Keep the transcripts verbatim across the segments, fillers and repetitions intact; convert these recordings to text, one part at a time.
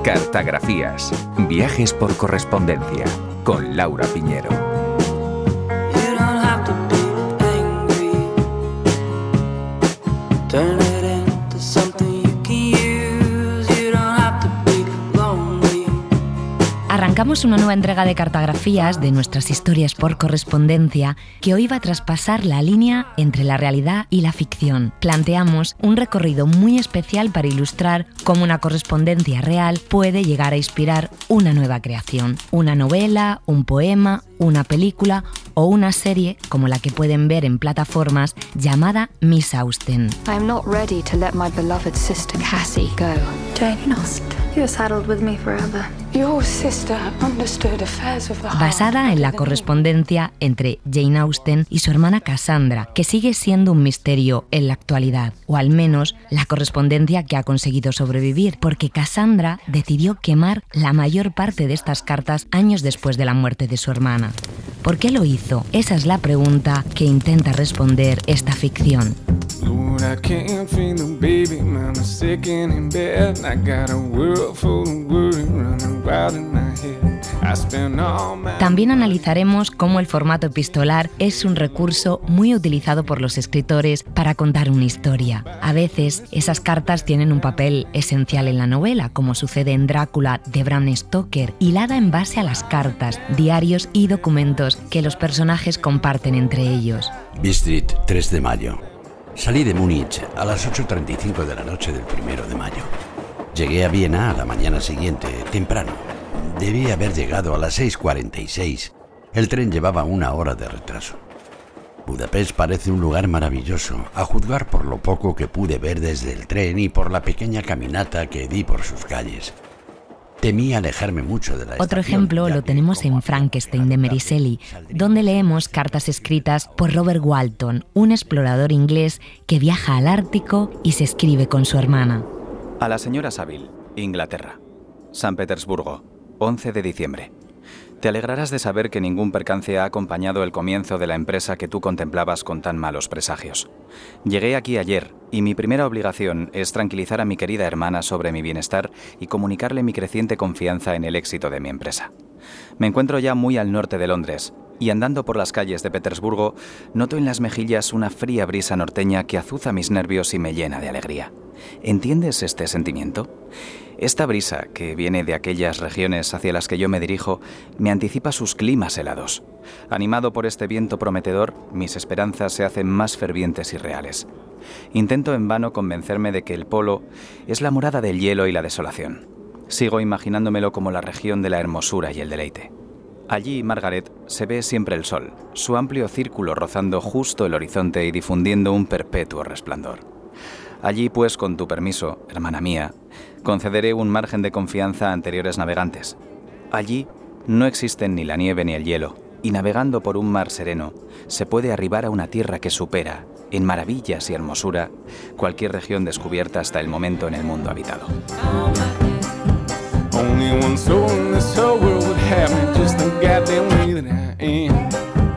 Cartagrafías. Viajes por correspondencia. Con Laura Piñero. Arrancamos una nueva entrega de Cartagrafías de nuestras historias por correspondencia que hoy va a traspasar la línea entre la realidad y la ficción. Planteamos un recorrido muy especial para ilustrar cómo una correspondencia real puede llegar a inspirar una nueva creación. Una novela, un poema, una película o una serie como la que pueden ver en plataformas llamada Miss Austen. I am not ready to let my beloved sister Cassie go. Jane Austen, you're saddled with me forever. Your sister understood affairs of the heart. Basada en la correspondencia entre Jane Austen y su hermana Cassandra, que sigue siendo un misterio en la actualidad, o al menos la correspondencia que ha conseguido sobrevivir, porque Cassandra decidió quemar la mayor parte de estas cartas años después de la muerte de su hermana. ¿Por qué lo hizo? Esa es la pregunta que intenta responder esta ficción. También analizaremos cómo el formato epistolar es un recurso muy utilizado por los escritores para contar una historia. A veces esas cartas tienen un papel esencial en la novela, como sucede en Drácula de Bram Stoker, hilada en base a las cartas, diarios y documentos que los personajes comparten entre ellos. Bistrit, tres de mayo. Salí de Múnich a las ocho treinta y cinco de la noche del primero de mayo. Llegué a Viena a la mañana siguiente, temprano. Debí haber llegado a las seis cuarenta y seis. El tren llevaba una hora de retraso. Budapest parece un lugar maravilloso, a juzgar por lo poco que pude ver desde el tren y por la pequeña caminata que di por sus calles. Temí alejarme mucho de la Otro estación, ejemplo ya lo que, tenemos como en a Frankenstein de Mary Shelley, saldría- donde leemos cartas escritas por Robert Walton, un explorador inglés que viaja al Ártico y se escribe con su hermana. A la señora Saville, Inglaterra. San Petersburgo, once de diciembre. Te alegrarás de saber que ningún percance ha acompañado el comienzo de la empresa que tú contemplabas con tan malos presagios. Llegué aquí ayer y mi primera obligación es tranquilizar a mi querida hermana sobre mi bienestar y comunicarle mi creciente confianza en el éxito de mi empresa. Me encuentro ya muy al norte de Londres y andando por las calles de Petersburgo noto en las mejillas una fría brisa norteña que azuza mis nervios y me llena de alegría. ¿Entiendes este sentimiento? Esta brisa, que viene de aquellas regiones hacia las que yo me dirijo, me anticipa sus climas helados. Animado por este viento prometedor, mis esperanzas se hacen más fervientes y reales. Intento en vano convencerme de que el polo es la morada del hielo y la desolación. Sigo imaginándomelo como la región de la hermosura y el deleite. Allí, Margaret, se ve siempre el sol, su amplio círculo rozando justo el horizonte y difundiendo un perpetuo resplandor. Allí, pues, con tu permiso, hermana mía, concederé un margen de confianza a anteriores navegantes. Allí no existen ni la nieve ni el hielo, y navegando por un mar sereno, se puede arribar a una tierra que supera, en maravillas y hermosura, cualquier región descubierta hasta el momento en el mundo habitado. Only one soul in this whole world would have me just the goddamn way that I am.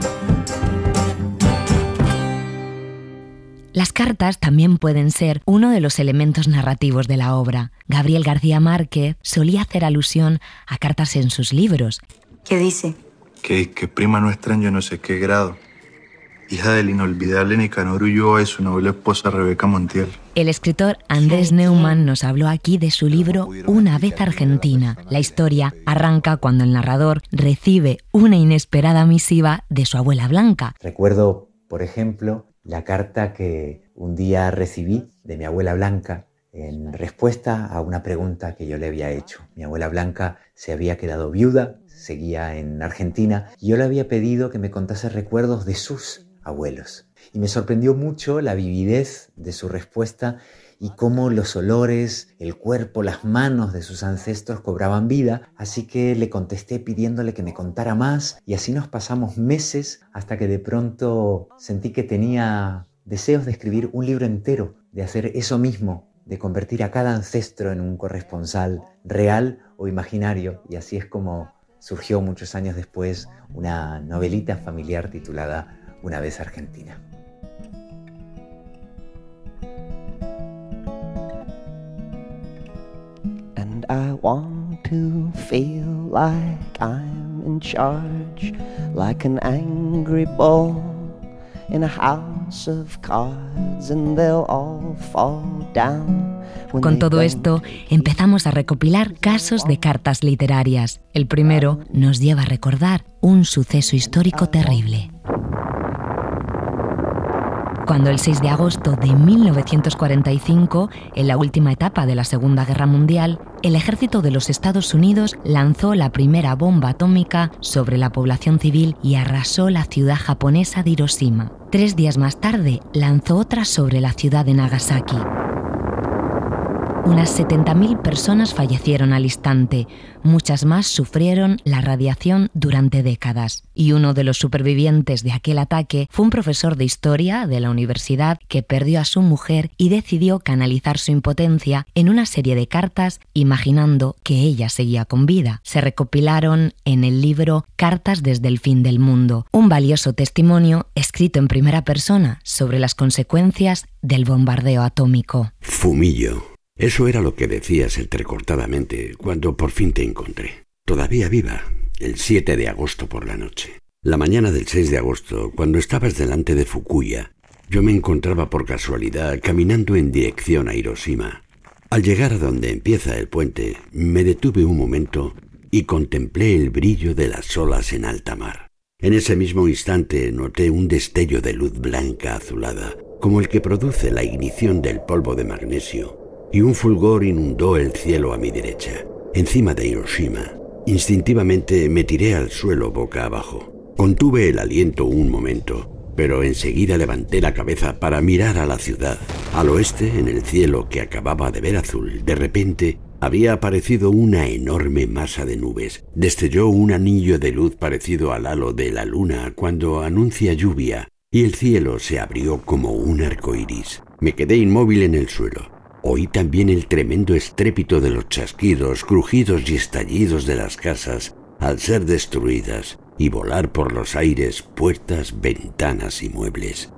Las cartas también pueden ser uno de los elementos narrativos de la obra. Gabriel García Márquez solía hacer alusión a cartas en sus libros. ¿Qué dice? Que, que prima nuestra en yo no sé qué grado. Hija del inolvidable Nicanor Ulloa y su noble esposa Rebeca Montiel. El escritor Andrés Neumann nos habló aquí de su libro Una vez Argentina. La historia arranca cuando el narrador recibe una inesperada misiva de su abuela Blanca. Recuerdo, por ejemplo, la carta que un día recibí de mi abuela Blanca en respuesta a una pregunta que yo le había hecho. Mi abuela Blanca se había quedado viuda, seguía en Argentina, y yo le había pedido que me contase recuerdos de sus abuelos. Y me sorprendió mucho la vividez de su respuesta y cómo los olores, el cuerpo, las manos de sus ancestros cobraban vida, así que le contesté pidiéndole que me contara más, y así nos pasamos meses hasta que de pronto sentí que tenía deseos de escribir un libro entero, de hacer eso mismo, de convertir a cada ancestro en un corresponsal real o imaginario, y así es como surgió muchos años después una novelita familiar titulada Una vez Argentina. And I want to feel like I'm in charge, like an angry ball in a house of cards, and they'll all fall down. Con todo esto, empezamos a recopilar casos de cartas literarias. El primero nos lleva a recordar un suceso histórico terrible. Cuando el seis de agosto de mil novecientos cuarenta y cinco, en la última etapa de la Segunda Guerra Mundial, el ejército de los Estados Unidos lanzó la primera bomba atómica sobre la población civil y arrasó la ciudad japonesa de Hiroshima. Tres días más tarde, lanzó otra sobre la ciudad de Nagasaki. Unas setenta mil personas fallecieron al instante, muchas más sufrieron la radiación durante décadas. Y uno de los supervivientes de aquel ataque fue un profesor de historia de la universidad que perdió a su mujer y decidió canalizar su impotencia en una serie de cartas imaginando que ella seguía con vida. Se recopilaron en el libro Cartas desde el fin del mundo, un valioso testimonio escrito en primera persona sobre las consecuencias del bombardeo atómico. Fumillo. Eso era lo que decías entrecortadamente cuando por fin te encontré. Todavía viva, el siete de agosto por la noche. La mañana del seis de agosto, cuando estabas delante de Fukuya, yo me encontraba por casualidad caminando en dirección a Hiroshima. Al llegar a donde empieza el puente, me detuve un momento y contemplé el brillo de las olas en alta mar. En ese mismo instante noté un destello de luz blanca azulada, como el que produce la ignición del polvo de magnesio, y un fulgor inundó el cielo a mi derecha, encima de Hiroshima. Instintivamente me tiré al suelo boca abajo. Contuve el aliento un momento, pero enseguida levanté la cabeza para mirar a la ciudad. Al oeste, en el cielo que acababa de ver azul, de repente había aparecido una enorme masa de nubes. Destelló un anillo de luz parecido al halo de la luna cuando anuncia lluvia, y el cielo se abrió como un arco iris. Me quedé inmóvil en el suelo. Oí también el tremendo estrépito de los chasquidos, crujidos y estallidos de las casas al ser destruidas y volar por los aires puertas, ventanas y muebles.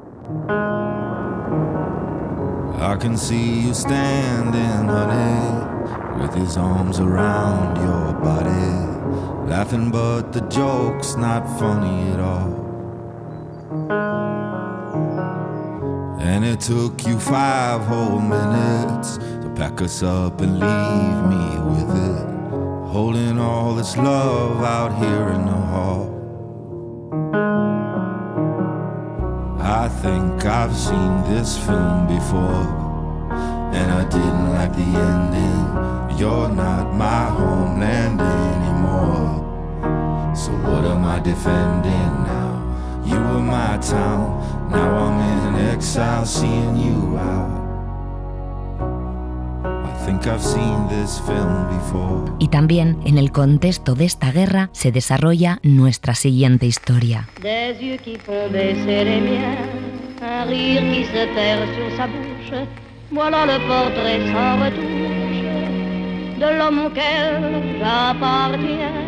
I can see you standing, honey, with his arms around your body, laughing but the joke's not funny at all. And it took you five whole minutes to pack us up and leave me with it, holding all this love out here in the hall. I think I've seen this film before, and I didn't like the ending. You're not my homeland anymore, so what am I defending now? You were my town, now I'm in exile seeing you out. I think I've seen this film before. Y también en el contexto de esta guerra se desarrolla nuestra siguiente historia. Des yeux qui font baisser les miens, un rire qui se perd sur sa bouche, voilà le portrait sans retouche de l'homme auquel j'appartiens.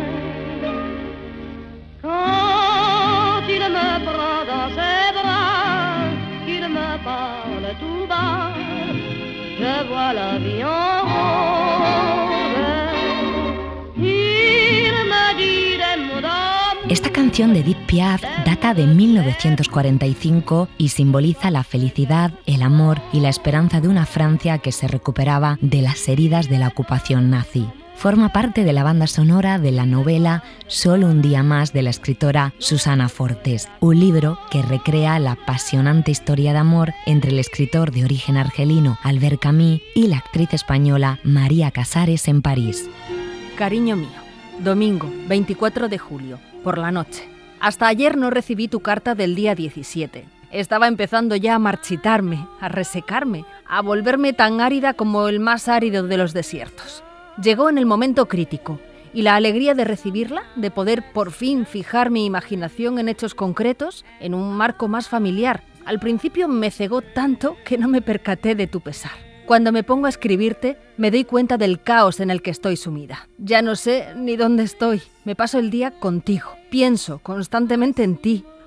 Quand il me prend dans ses bras, qu'il me parle tout bas, je vois la vie en rose. Il me dit des mots d'amour. Esta canción de Edith Piaf data de mil novecientos cuarenta y cinco y simboliza la felicidad, el amor y la esperanza de una Francia que se recuperaba de las heridas de la ocupación nazi. Forma parte de la banda sonora de la novela Solo un día más de la escritora Susana Fortes, un libro que recrea la apasionante historia de amor entre el escritor de origen argelino Albert Camus y la actriz española María Casares en París. Cariño mío, domingo, veinticuatro de julio, por la noche. Hasta ayer no recibí tu carta del día diecisiete. Estaba empezando ya a marchitarme, a resecarme, a volverme tan árida como el más árido de los desiertos. Llegó en el momento crítico, y la alegría de recibirla, de poder por fin fijar mi imaginación en hechos concretos, en un marco más familiar, al principio me cegó tanto que no me percaté de tu pesar. Cuando me pongo a escribirte, me doy cuenta del caos en el que estoy sumida. Ya no sé ni dónde estoy. Me paso el día contigo. Pienso constantemente en ti.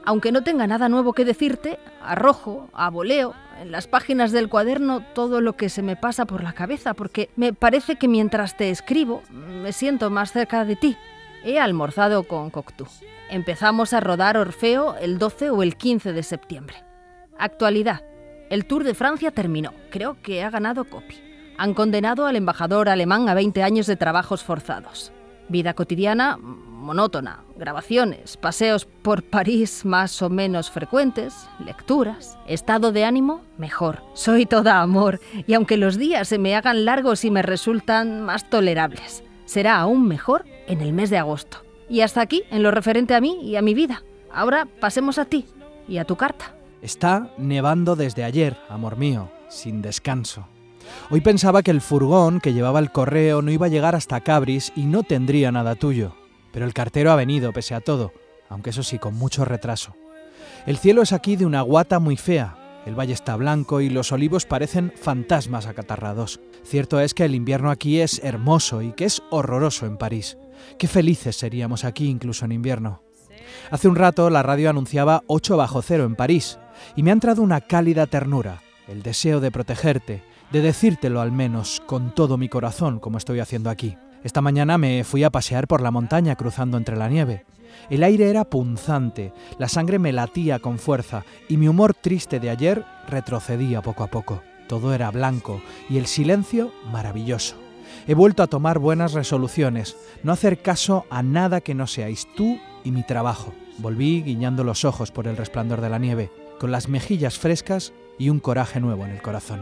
Aunque no tenga nada nuevo que decirte, arrojo, a voleo, en las páginas del cuaderno todo lo que se me pasa por la cabeza, porque me parece que mientras te escribo me siento más cerca de ti. He almorzado con Cocteau. Empezamos a rodar Orfeo el doce o el quince de septiembre. Actualidad. El Tour de Francia terminó. Creo que ha ganado Coppi. Han condenado al embajador alemán a veinte años de trabajos forzados. Vida cotidiana monótona, grabaciones, paseos por París más o menos frecuentes, lecturas. Estado de ánimo mejor. Soy toda amor, y aunque los días se me hagan largos y me resultan más tolerables, será aún mejor en el mes de agosto. Y hasta aquí en lo referente a mí y a mi vida. Ahora pasemos a ti y a tu carta. Está nevando desde ayer, amor mío, sin descanso. Hoy pensaba que el furgón que llevaba el correo no iba a llegar hasta Cabris y no tendría nada tuyo. Pero el cartero ha venido, pese a todo, aunque eso sí, con mucho retraso. El cielo es aquí de una guata muy fea. El valle está blanco y los olivos parecen fantasmas acatarrados. Cierto es que el invierno aquí es hermoso y que es horroroso en París. Qué felices seríamos aquí incluso en invierno. Hace un rato la radio anunciaba ocho bajo cero en París y me ha entrado una cálida ternura, el deseo de protegerte, de decírtelo al menos con todo mi corazón como estoy haciendo aquí. Esta mañana me fui a pasear por la montaña cruzando entre la nieve. El aire era punzante, la sangre me latía con fuerza y mi humor triste de ayer retrocedía poco a poco. Todo era blanco y el silencio maravilloso. He vuelto a tomar buenas resoluciones, no hacer caso a nada que no seáis tú y mi trabajo. Volví guiñando los ojos por el resplandor de la nieve, con las mejillas frescas y un coraje nuevo en el corazón.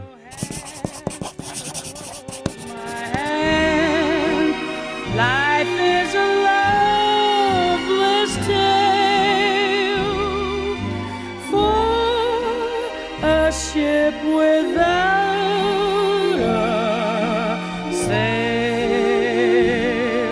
Life is a loveless tale for a ship without a sail.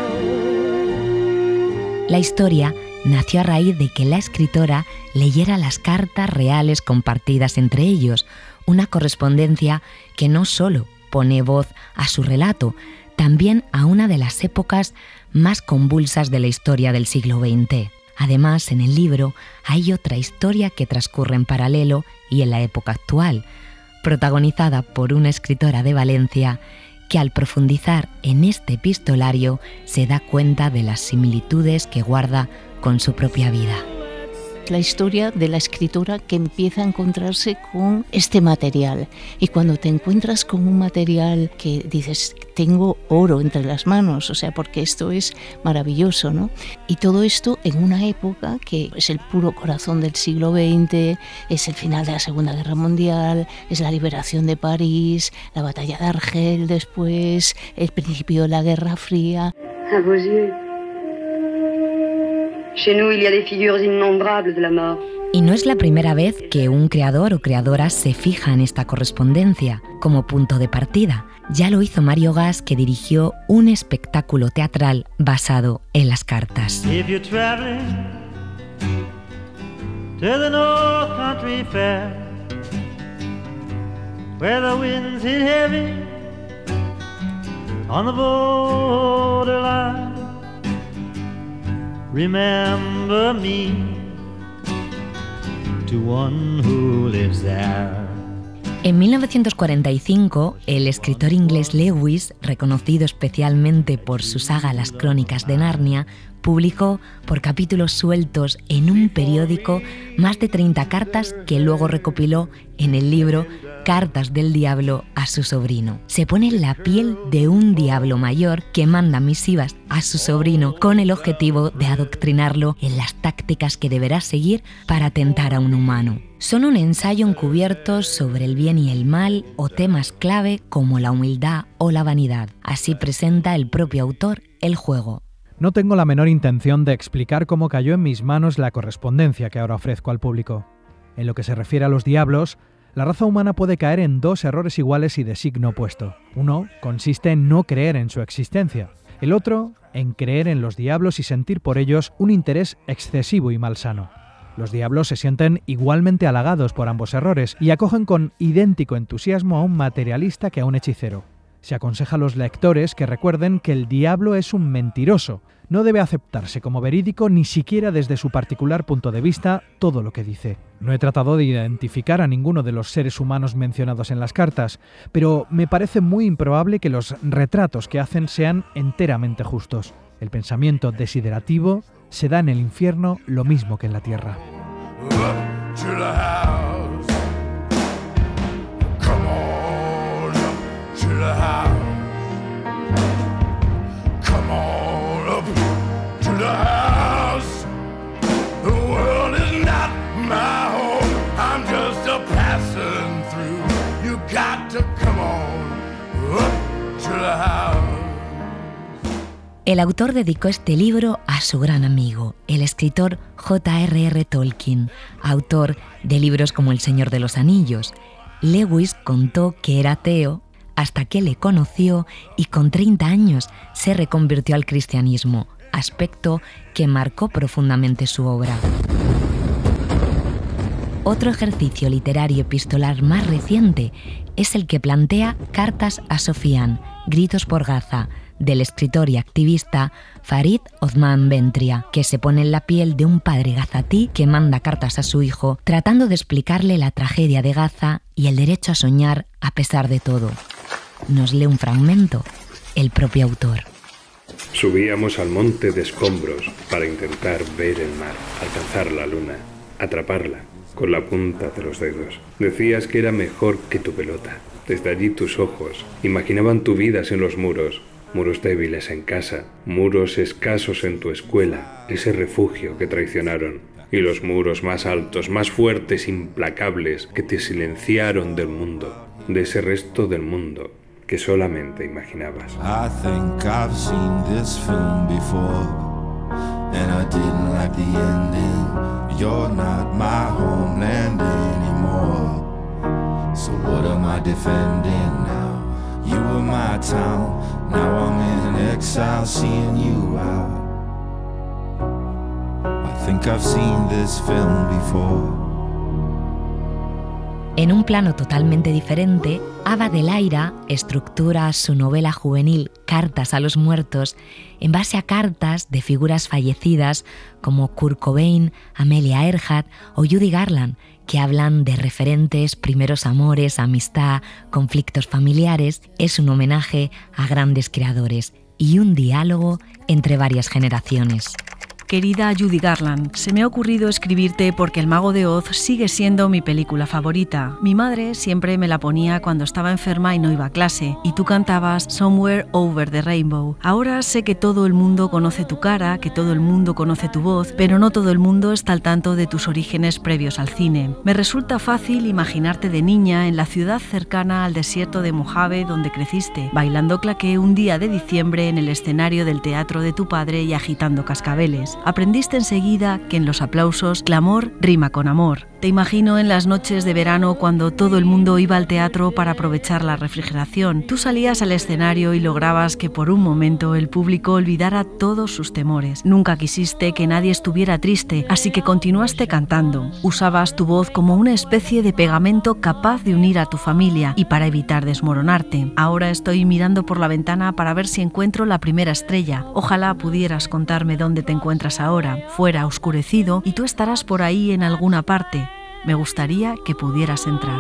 La historia nació a raíz de que la escritora leyera las cartas reales compartidas entre ellos, una correspondencia que no solo pone voz a su relato, también a una de las épocas más convulsas de la historia del siglo veinte. Además, en el libro hay otra historia que transcurre en paralelo y en la época actual, protagonizada por una escritora de Valencia que al profundizar en este epistolario se da cuenta de las similitudes que guarda con su propia vida. La historia de la escritora que empieza a encontrarse con este material, y cuando te encuentras con un material que dices, tengo oro entre las manos, o sea, porque esto es maravilloso, ¿no? Y todo esto en una época que es el puro corazón del siglo veinte, es el final de la Segunda Guerra Mundial, es la liberación de París, la batalla de Argel después, el principio de la Guerra Fría. A vos yeux. Chez nous, il y a des figures innombrables de la mort. Y no es la primera vez que un creador o creadora se fija en esta correspondencia como punto de partida. Ya lo hizo Mario Gas, que dirigió un espectáculo teatral basado en las cartas. If you're traveling to the North Country Fair, where the winds hit heavy on the borderline, remember me to one who lives there. En mil novecientos cuarenta y cinco, el escritor inglés Lewis, reconocido especialmente por su saga Las Crónicas de Narnia, publicó por capítulos sueltos en un periódico más de treinta cartas que luego recopiló en el libro Cartas del Diablo a su sobrino. Se pone en la piel de un diablo mayor que manda misivas a su sobrino con el objetivo de adoctrinarlo en las tácticas que deberá seguir para tentar a un humano. Son un ensayo encubierto sobre el bien y el mal o temas clave como la humildad o la vanidad. Así presenta el propio autor el juego. No tengo la menor intención de explicar cómo cayó en mis manos la correspondencia que ahora ofrezco al público. En lo que se refiere a los diablos, la raza humana puede caer en dos errores iguales y de signo opuesto. Uno consiste en no creer en su existencia. El otro, en creer en los diablos y sentir por ellos un interés excesivo y malsano. Los diablos se sienten igualmente halagados por ambos errores y acogen con idéntico entusiasmo a un materialista que a un hechicero. Se aconseja a los lectores que recuerden que el diablo es un mentiroso. No debe aceptarse como verídico ni siquiera desde su particular punto de vista todo lo que dice. No he tratado de identificar a ninguno de los seres humanos mencionados en las cartas, pero me parece muy improbable que los retratos que hacen sean enteramente justos. El pensamiento desiderativo se da en el infierno lo mismo que en la tierra. El autor dedicó este libro a su gran amigo, el escritor J R R Tolkien, autor de libros como El Señor de los Anillos. Lewis contó que era ateo hasta que le conoció y con treinta años se reconvirtió al cristianismo, aspecto que marcó profundamente su obra. Otro ejercicio literario epistolar más reciente es el que plantea Cartas a Sofian, Gritos por Gaza, del escritor y activista Farid Othman Bentria, que se pone en la piel de un padre gazatí que manda cartas a su hijo tratando de explicarle la tragedia de Gaza y el derecho a soñar a pesar de todo. Nos lee un fragmento el propio autor. Subíamos al monte de escombros para intentar ver el mar, alcanzar la luna, atraparla con la punta de los dedos. Decías que era mejor que tu pelota. Desde allí tus ojos imaginaban tu vida sin los muros. Muros débiles en casa, muros escasos en tu escuela, ese refugio que traicionaron, y los muros más altos, más fuertes, implacables, que te silenciaron del mundo, de ese resto del mundo que solamente imaginabas. I think I've seen this film before, and I didn't like the ending. You're not my homeland anymore, so what am I defending now? You were my town, now I'm in exile, seeing you out. I think I've seen this film before. En un plano totalmente diferente, Ava de Lyra estructura su novela juvenil Cartas a los muertos en base a cartas de figuras fallecidas como Kurt Cobain, Amelia Earhart o Judy Garland, que hablan de referentes, primeros amores, amistad, conflictos familiares. Es un homenaje a grandes creadores y un diálogo entre varias generaciones. Querida Judy Garland, se me ha ocurrido escribirte porque El Mago de Oz sigue siendo mi película favorita. Mi madre siempre me la ponía cuando estaba enferma y no iba a clase, y tú cantabas Somewhere Over the Rainbow. Ahora sé que todo el mundo conoce tu cara, que todo el mundo conoce tu voz, pero no todo el mundo está al tanto de tus orígenes previos al cine. Me resulta fácil imaginarte de niña en la ciudad cercana al desierto de Mojave donde creciste, bailando claqué un día de diciembre en el escenario del teatro de tu padre y agitando cascabeles. Aprendiste enseguida que en los aplausos clamor rima con amor. Te imagino en las noches de verano cuando todo el mundo iba al teatro para aprovechar la refrigeración. Tú salías al escenario y lograbas que por un momento el público olvidara todos sus temores. Nunca quisiste que nadie estuviera triste, así que continuaste cantando. Usabas tu voz como una especie de pegamento capaz de unir a tu familia y para evitar desmoronarte. Ahora estoy mirando por la ventana para ver si encuentro la primera estrella. Ojalá pudieras contarme dónde te encuentras ahora. Fuera oscurecido y tú estarás por ahí en alguna parte. Me gustaría que pudieras entrar.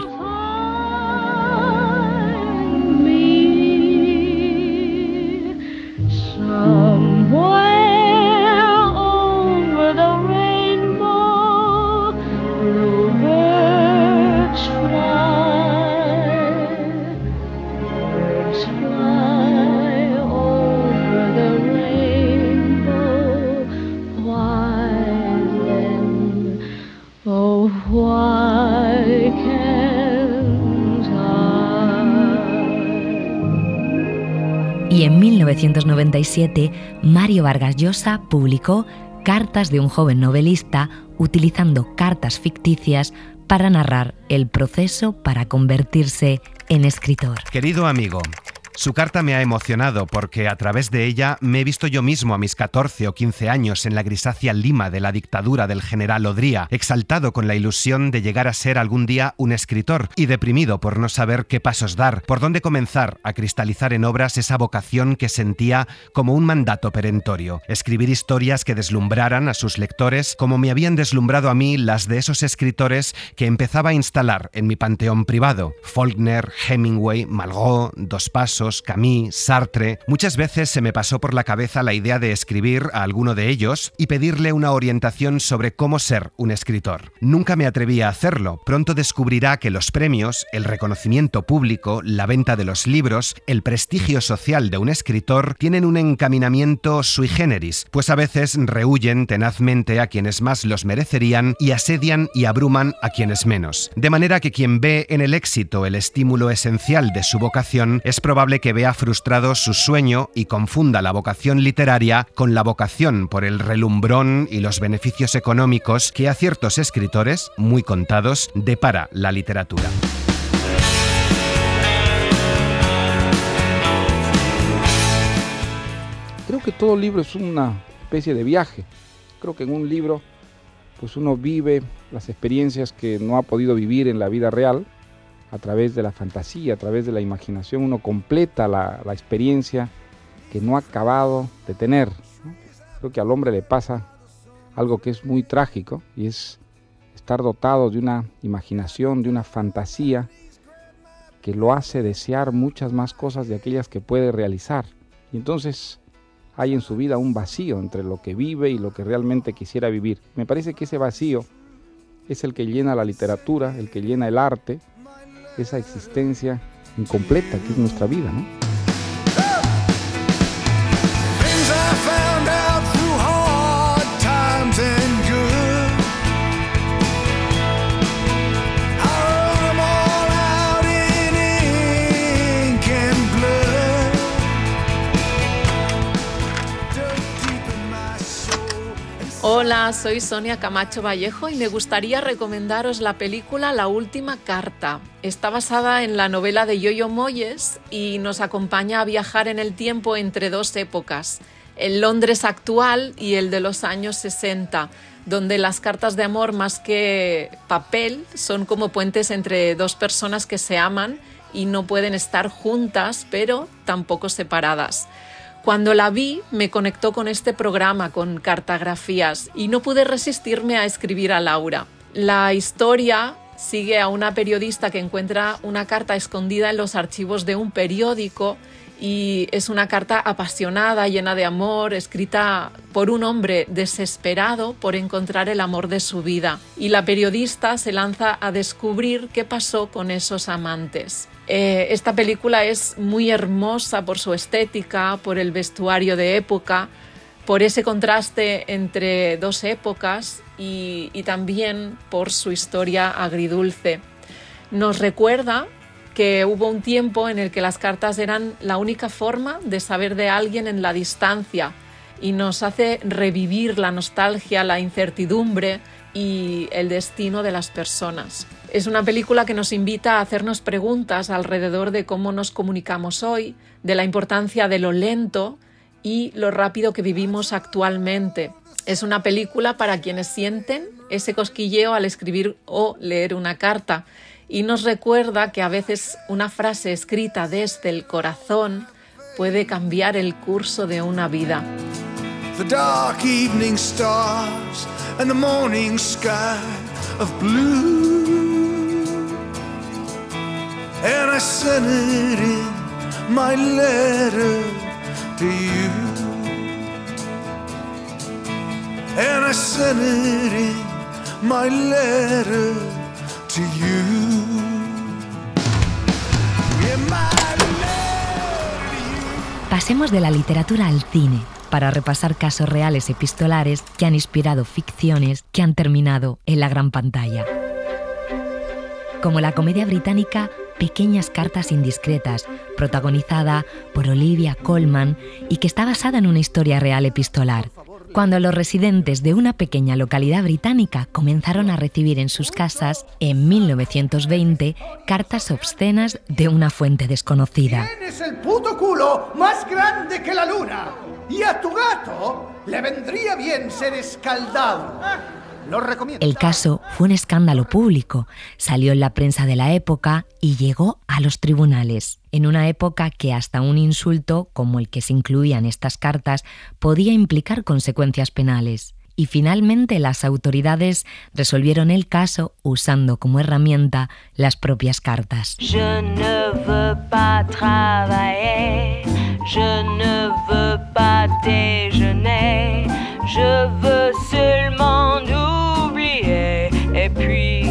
Y en mil novecientos noventa y siete, Mario Vargas Llosa publicó Cartas de un joven novelista, utilizando cartas ficticias para narrar el proceso para convertirse en escritor. Querido amigo, Su carta me ha emocionado porque a través de ella me he visto yo mismo a mis catorce o quince años en la grisácea Lima de la dictadura del general Odría, exaltado con la ilusión de llegar a ser algún día un escritor y deprimido por no saber qué pasos dar, por dónde comenzar a cristalizar en obras esa vocación que sentía como un mandato perentorio. Escribir historias que deslumbraran a sus lectores como me habían deslumbrado a mí las de esos escritores que empezaba a instalar en mi panteón privado. Faulkner, Hemingway, Malraux, Dos Pasos, Camus, Sartre. Muchas veces se me pasó por la cabeza la idea de escribir a alguno de ellos y pedirle una orientación sobre cómo ser un escritor. Nunca me atreví a hacerlo. Pronto descubrirá que los premios, el reconocimiento público, la venta de los libros, el prestigio social de un escritor tienen un encaminamiento sui generis, pues a veces rehuyen tenazmente a quienes más los merecerían y asedian y abruman a quienes menos. De manera que quien ve en el éxito el estímulo esencial de su vocación, es probable que vea frustrado su sueño y confunda la vocación literaria con la vocación por el relumbrón y los beneficios económicos que a ciertos escritores, muy contados, depara la literatura. Creo que todo libro es una especie de viaje. Creo que en un libro pues uno vive las experiencias que no ha podido vivir en la vida real. A través de la fantasía, a través de la imaginación, uno completa la, la experiencia que no ha acabado de tener, ¿no? Creo que al hombre le pasa algo que es muy trágico y es estar dotado de una imaginación, de una fantasía que lo hace desear muchas más cosas de aquellas que puede realizar. Y entonces hay en su vida un vacío entre lo que vive y lo que realmente quisiera vivir. Me parece que ese vacío es el que llena la literatura, el que llena el arte, esa existencia incompleta que es nuestra vida, ¿no? Hola, soy Sonia Camacho Vallejo y me gustaría recomendaros la película La última carta. Está basada en la novela de Yo-Yo Moyes y nos acompaña a viajar en el tiempo entre dos épocas, el Londres actual y el de los años sesenta, donde las cartas de amor más que papel son como puentes entre dos personas que se aman y no pueden estar juntas, pero tampoco separadas. Cuando la vi, me conectó con este programa, con Cartagrafías, y no pude resistirme a escribir a Laura. La historia sigue a una periodista que encuentra una carta escondida en los archivos de un periódico y es una carta apasionada, llena de amor, escrita por un hombre desesperado por encontrar el amor de su vida. Y la periodista se lanza a descubrir qué pasó con esos amantes. Eh, esta película es muy hermosa por su estética, por el vestuario de época, por ese contraste entre dos épocas y, y también por su historia agridulce. Nos recuerda que hubo un tiempo en el que las cartas eran la única forma de saber de alguien en la distancia y nos hace revivir la nostalgia, la incertidumbre y el destino de las personas. Es una película que nos invita a hacernos preguntas alrededor de cómo nos comunicamos hoy, de la importancia de lo lento y lo rápido que vivimos actualmente. Es una película para quienes sienten ese cosquilleo al escribir o leer una carta y nos recuerda que a veces una frase escrita desde el corazón puede cambiar el curso de una vida. The dark evening stars and the morning sky of blue, and I sent it in my letter to you, and I sent it in my letter to you. Yeah, my letter to you. Pasemos de la literatura al cine, para repasar casos reales epistolares que han inspirado ficciones que han terminado en la gran pantalla. Como la comedia británica Pequeñas cartas indiscretas, protagonizada por Olivia Colman y que está basada en una historia real epistolar. cuando los residentes de una pequeña localidad británica comenzaron a recibir en sus casas, en mil novecientos veinte, cartas obscenas de una fuente desconocida. Tienes el puto culo más grande que la luna y a tu gato le vendría bien ser escaldado. Lo recomiendo. El caso fue un escándalo público, salió en la prensa de la época y llegó a los tribunales, en una época que hasta un insulto, como el que se incluía en estas cartas, podía implicar consecuencias penales. Y finalmente las autoridades resolvieron el caso usando como herramienta las propias cartas. Je ne veux pas travailler, je ne veux pas déjeuner, je veux seulement oublier, et puis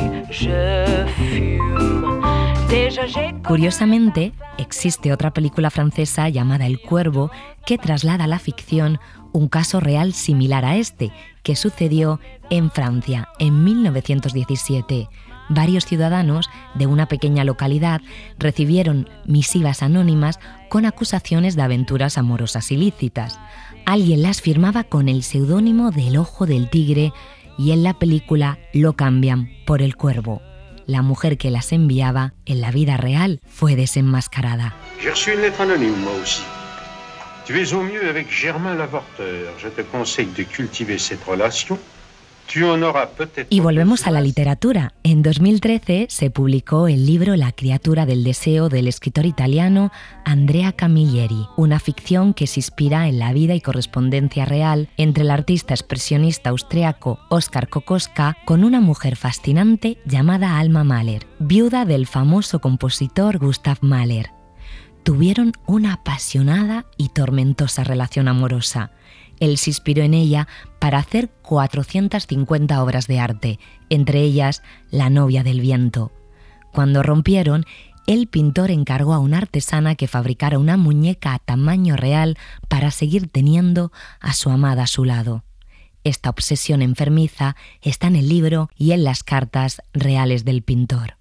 je fume. Déjà j'ai... Curiosamente, existe otra película francesa llamada El Cuervo que traslada a la ficción un caso real similar a este, que sucedió en Francia en mil novecientos diecisiete. Varios ciudadanos de una pequeña localidad recibieron misivas anónimas con acusaciones de aventuras amorosas ilícitas. Alguien las firmaba con el seudónimo del Ojo del Tigre y en la película lo cambian por El Cuervo. La mujer que las enviaba en la vida real fue desenmascarada. J'ai reçu une lettre anonyme, moi aussi. Tu es au mieux avec Germain l'avorteur. Je te conseille de cultiver cette relation. Tu en auras peut-être... Y volvemos a la literatura. En dos mil trece se publicó el libro La criatura del deseo del escritor italiano Andrea Camilleri, una ficción que se inspira en la vida y correspondencia real entre el artista expresionista austriaco Oskar Kokoschka con una mujer fascinante llamada Alma Mahler, viuda del famoso compositor Gustav Mahler. Tuvieron una apasionada y tormentosa relación amorosa. Él se inspiró en ella para hacer cuatrocientas cincuenta obras de arte, entre ellas La novia del viento. Cuando rompieron, el pintor encargó a una artesana que fabricara una muñeca a tamaño real para seguir teniendo a su amada a su lado. Esta obsesión enfermiza está en el libro y en las cartas reales del pintor.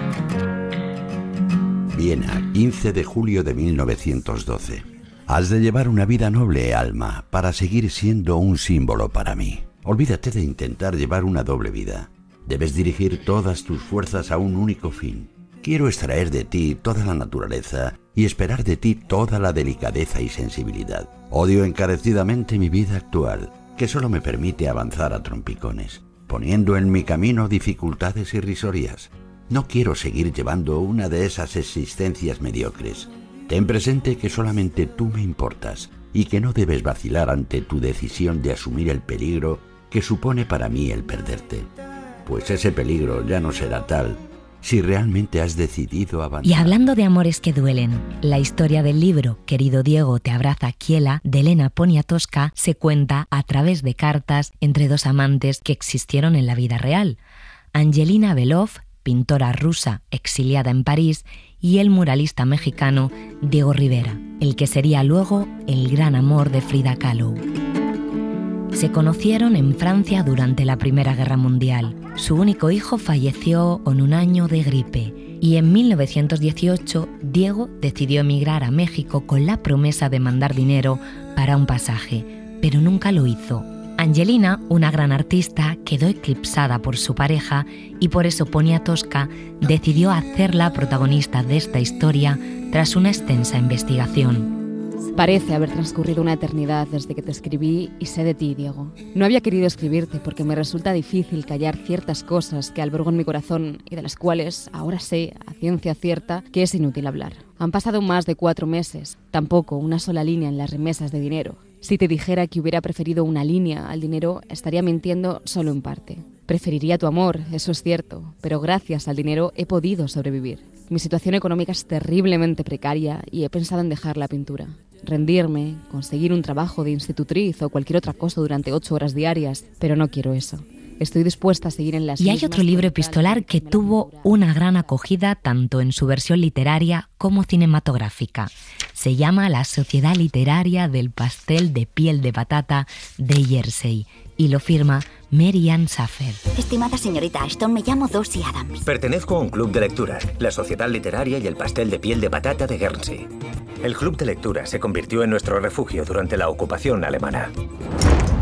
Viena, quince de julio de mil novecientos doce. Has de llevar una vida noble, Alma, para seguir siendo un símbolo para mí. Olvídate de intentar llevar una doble vida. Debes dirigir todas tus fuerzas a un único fin. Quiero extraer de ti toda la naturaleza y esperar de ti toda la delicadeza y sensibilidad. Odio encarecidamente mi vida actual, que solo me permite avanzar a trompicones, poniendo en mi camino dificultades irrisorias. No quiero seguir llevando una de esas existencias mediocres. Ten presente que solamente tú me importas y que no debes vacilar ante tu decisión de asumir el peligro que supone para mí el perderte. Pues ese peligro ya no será tal si realmente has decidido avanzar. Y hablando de amores que duelen, la historia del libro Querido Diego, te abraza Kiela, de Elena Poniatowska, se cuenta a través de cartas entre dos amantes que existieron en la vida real. Angelina Belov, pintora rusa exiliada en París, y el muralista mexicano Diego Rivera, el que sería luego el gran amor de Frida Kahlo. Se conocieron en Francia durante la Primera Guerra Mundial. Su único hijo falleció en un año de gripe y en mil novecientos dieciocho Diego decidió emigrar a México con la promesa de mandar dinero para un pasaje, pero nunca lo hizo. Angelina, una gran artista, quedó eclipsada por su pareja y por eso Poniatowska decidió hacerla protagonista de esta historia tras una extensa investigación. Parece haber transcurrido una eternidad desde que te escribí y sé de ti, Diego. No había querido escribirte porque me resulta difícil callar ciertas cosas que albergo en mi corazón y de las cuales ahora sé, a ciencia cierta, que es inútil hablar. Han pasado más de cuatro meses, tampoco una sola línea en las remesas de dinero. Si te dijera que hubiera preferido una línea al dinero, estaría mintiendo solo en parte. Preferiría tu amor, eso es cierto, pero gracias al dinero he podido sobrevivir. Mi situación económica es terriblemente precaria y he pensado en dejar la pintura. Rendirme, conseguir un trabajo de institutriz o cualquier otra cosa durante ocho horas diarias, pero no quiero eso. Estoy dispuesta a seguir en las... Y hay otro libro epistolar que tuvo una gran acogida tanto en su versión literaria como cinematográfica. Se llama La Sociedad Literaria del Pastel de Piel de Patata de Jersey y lo firma Mary Ann Saffer. Estimada señorita Ashton, me llamo Dorsey Adams. Pertenezco a un club de lectura, la Sociedad Literaria y el Pastel de Piel de Patata de Guernsey. El club de lectura se convirtió en nuestro refugio durante la ocupación alemana.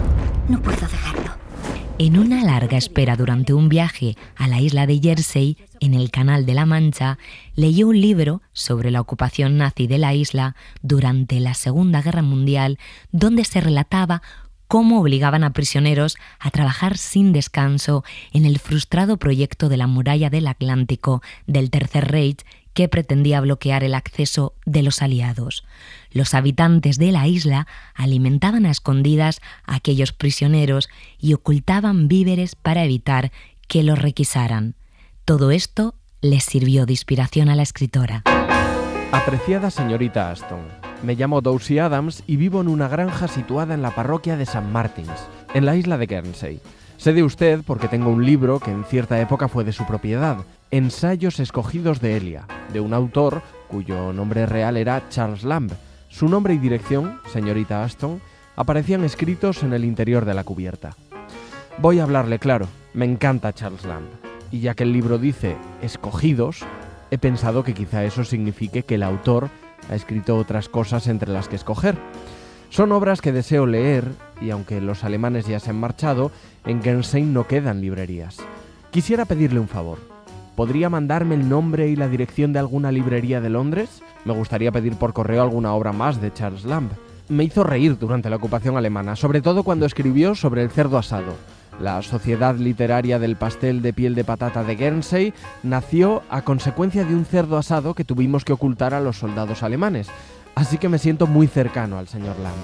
No puedo dejarlo. En una larga espera durante un viaje a la isla de Jersey, en el Canal de la Mancha, leyó un libro sobre la ocupación nazi de la isla durante la Segunda Guerra Mundial, donde se relataba cómo obligaban a prisioneros a trabajar sin descanso en el frustrado proyecto de la muralla del Atlántico del Tercer Reich, que pretendía bloquear el acceso de los aliados. Los habitantes de la isla alimentaban a escondidas a aquellos prisioneros y ocultaban víveres para evitar que los requisaran. Todo esto les sirvió de inspiración a la escritora. Apreciada señorita Aston, me llamo Dousy Adams y vivo en una granja situada en la parroquia de Saint Martins, en la isla de Guernsey. Sé de usted porque tengo un libro que en cierta época fue de su propiedad, Ensayos escogidos de Elia, de un autor cuyo nombre real era Charles Lamb. Su nombre y dirección, señorita Aston, aparecían escritos en el interior de la cubierta. Voy a hablarle claro, me encanta Charles Lamb, y ya que el libro dice escogidos, he pensado que quizá eso signifique que el autor ha escrito otras cosas entre las que escoger. Son obras que deseo leer, y aunque los alemanes ya se han marchado, en Guernsey no quedan librerías. Quisiera pedirle un favor. ¿Podría mandarme el nombre y la dirección de alguna librería de Londres? Me gustaría pedir por correo alguna obra más de Charles Lamb. Me hizo reír durante la ocupación alemana, sobre todo cuando escribió sobre el cerdo asado. La Sociedad Literaria del Pastel de Piel de Patata de Guernsey nació a consecuencia de un cerdo asado que tuvimos que ocultar a los soldados alemanes. Así que me siento muy cercano al señor Lamb.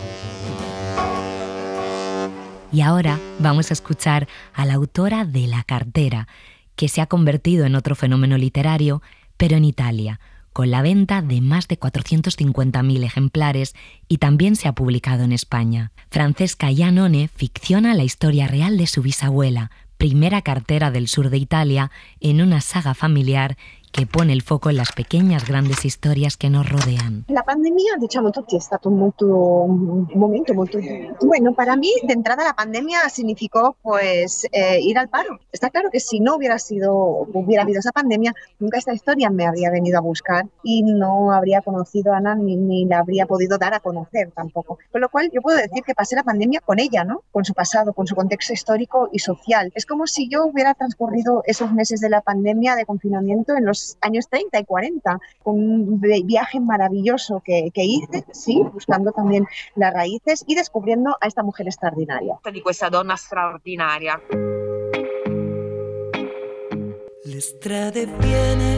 Y ahora vamos a escuchar a la autora de La cartera, que se ha convertido en otro fenómeno literario, pero en Italia, con la venta de más de cuatrocientos cincuenta mil ejemplares, y también se ha publicado en España. Francesca Iannone ficciona la historia real de su bisabuela, primera cartera del sur de Italia, en una saga familiar che pone il foco en las pequeñas grandes historias que nos rodean. La pandemia, diciamo tutti, è stato molto, un momento molto duro. Bueno, para mí, de entrada, la pandemia significó pues eh, ir al paro. Está claro que si no hubiera sido, hubiera habido esa pandemia, nunca esta historia me habría venido a buscar y no habría conocido a Ana ni, ni la habría podido dar a conocer tampoco. Con lo cual, yo puedo decir que pasé la pandemia con ella, ¿no? Con su pasado, con su contexto histórico y social. Es como si yo hubiera transcurrido esos meses de la pandemia de confinamiento en los años treinta y cuarenta, con un viaje maravilloso que, que hice, sí, buscando también las raíces y descubriendo a esta mujer extraordinaria. Di questa donna straordinaria. Le strade piene,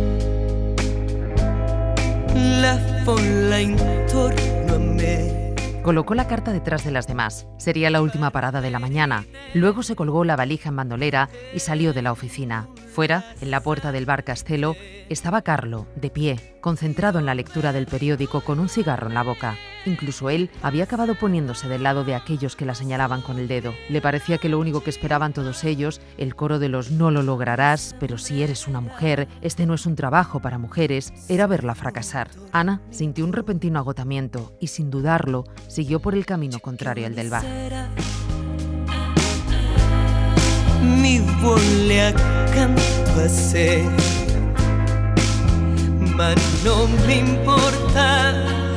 la folla intorno a me. Colocó la carta detrás de las demás. Sería la última parada de la mañana. Luego se colgó la valija en bandolera y salió de la oficina. Fuera, en la puerta del bar Castello, estaba Carlo, de pie, concentrado en la lectura del periódico con un cigarro en la boca. Incluso él había acabado poniéndose del lado de aquellos que la señalaban con el dedo. Le parecía que lo único que esperaban todos ellos, el coro de los "no lo lograrás, pero si eres una mujer, este no es un trabajo para mujeres", era verla fracasar. Ana sintió un repentino agotamiento y, sin dudarlo, siguió por el camino contrario al del bar. Mi vuole accanto a sé, ma non mi importa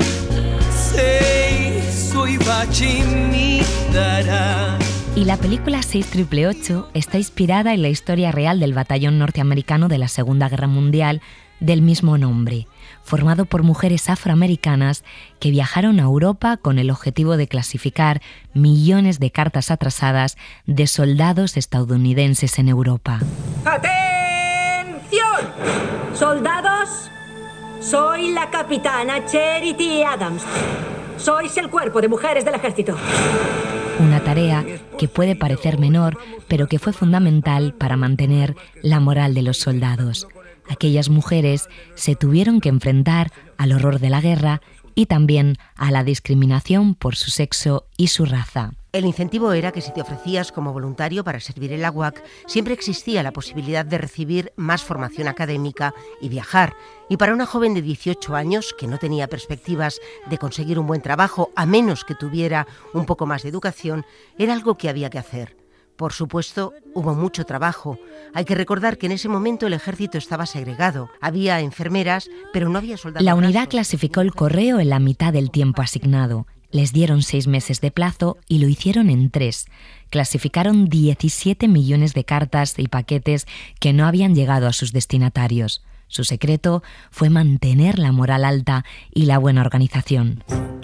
se i suoi baci mi darà. Y la película seis triple ocho está inspirada en la historia real del batallón norteamericano de la Segunda Guerra Mundial del mismo nombre, formado por mujeres afroamericanas que viajaron a Europa con el objetivo de clasificar millones de cartas atrasadas de soldados estadounidenses en Europa. ¡Atención! Soldados, soy la capitana Charity Adams. Sois el cuerpo de mujeres del ejército. Una tarea que puede parecer menor, pero que fue fundamental para mantener la moral de los soldados. Aquellas mujeres se tuvieron que enfrentar al horror de la guerra y también a la discriminación por su sexo y su raza. El incentivo era que si te ofrecías como voluntario para servir en la U A C, siempre existía la posibilidad de recibir más formación académica y viajar. Y para una joven de dieciocho años, que no tenía perspectivas de conseguir un buen trabajo, a menos que tuviera un poco más de educación, era algo que había que hacer. Por supuesto, hubo mucho trabajo. Hay que recordar que en ese momento el ejército estaba segregado. Había enfermeras, pero no había soldados. La unidad clasificó el correo en la mitad del tiempo asignado. Les dieron seis meses de plazo y lo hicieron en tres. Clasificaron diecisiete millones de cartas y paquetes que no habían llegado a sus destinatarios. Su secreto fue mantener la moral alta y la buena organización.